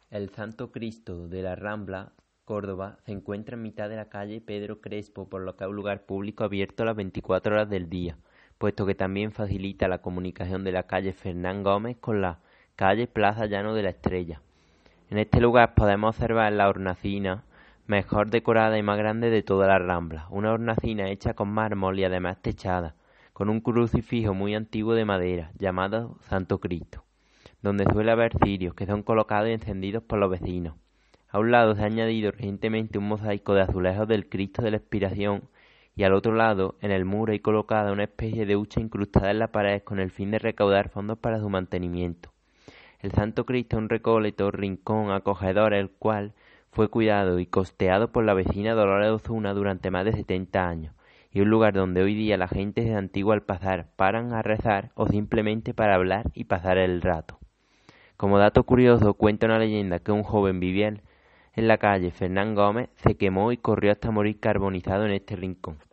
El Santo Cristo de la Rambla, Córdoba, se encuentra en mitad de la calle Pedro Crespo, por lo que es un lugar público abierto las 24 horas del día, puesto que también facilita la comunicación de la calle Fernán Gómez con la calle Plaza Llano de la Estrella. En este lugar podemos observar la hornacina mejor decorada y más grande de toda la Rambla, una hornacina hecha con mármol y además techada, con un crucifijo muy antiguo de madera, llamado Santo Cristo, donde suele haber cirios que son colocados y encendidos por los vecinos. A un lado se ha añadido recientemente un mosaico de azulejos del Cristo de la Expiración y al otro lado, en el muro, hay colocada una especie de hucha incrustada en la pared con el fin de recaudar fondos para su mantenimiento. El Santo Cristo es un recóndito rincón acogedor, el cual fue cuidado y costeado por la vecina Dolores Ozuna durante más de 70 años, y un lugar donde hoy día la gente desde antiguo al pasar paran a rezar o simplemente para hablar y pasar el rato. Como dato curioso, cuenta una leyenda que un joven vivía en la calle Fernán Gómez, se quemó y corrió hasta morir carbonizado en este rincón.